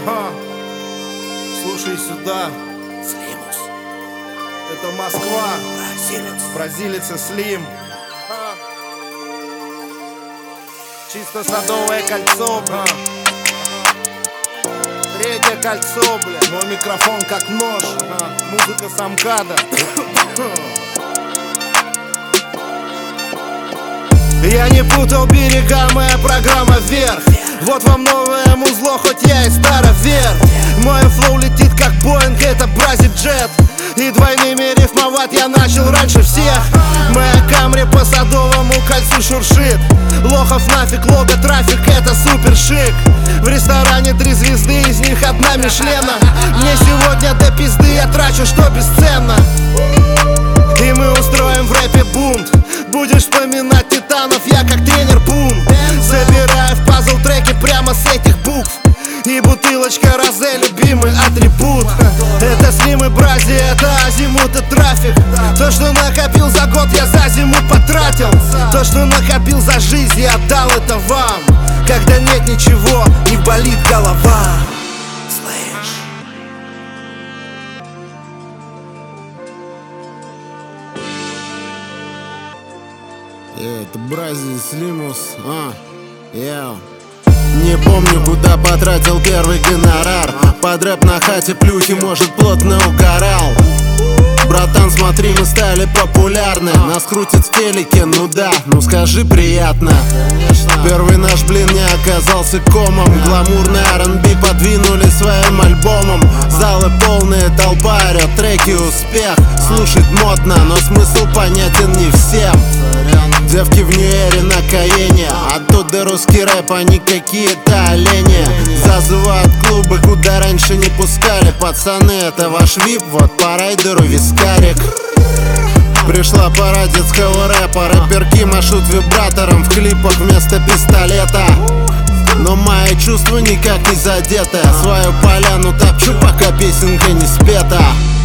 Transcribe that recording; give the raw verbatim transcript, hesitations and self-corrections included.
Ага. Слушай сюда, Слимус, это Москва, бразилец. бразилец и Слим. Ага. Чисто Садовое кольцо, бра. Третье кольцо, бля. Мой микрофон как нож. Ага. Музыка Самкада. Я не путал берега, моя программа вверх. Вот вам новое музло, хоть я и старовер. Мой флоу летит как Боинг, это Бразит Джет. И двойными рифмовать я начал раньше всех. Моя Камри по Садовому кольцу шуршит. Лохов нафиг, лого, трафик, это супер шик. В ресторане три звезды, из них одна Мишлена. Мне сегодня до пизды, я трачу, что бесценно. И мы устроим в рэпе бунт. Будешь вспоминать титанов, я как тренер бум. Забираю в пазл треки прямо с этих букв. И бутылочка розе, любимый атрибут. Это Слим и Брази, это азимут и трафик. То, что накопил за год, я за зиму потратил. То, что накопил за жизнь, я отдал это вам. Когда нет ничего, не болит голова. Слышь, Э, это Брази, Слимус, а, я. Не помню, куда потратил первый гонорар. Под рэп на хате плюхи, может, плотно угорал. Братан, смотри, мы стали популярны. Нас крутят в телеке, ну да, ну скажи приятно. Первый наш блин не оказался комом. Гламурный ар энд би подвинули своим альбомом. Залы полные, толпа орёт, треки успех. Слушать модно, но смысл понятен не всем. Девки в Нью-Эре на Каене. Оттуда русский рэп, а не какие-то олени. Зазывают клубы, куда раньше не пускали. Пацаны, это ваш вип, вот по райдеру вискарик. Пришла пора детского рэпа. Рэперки машут вибратором в клипах вместо пистолета. Но мои чувства никак не задеты. Свою поляну топчу, пока песенка не спета.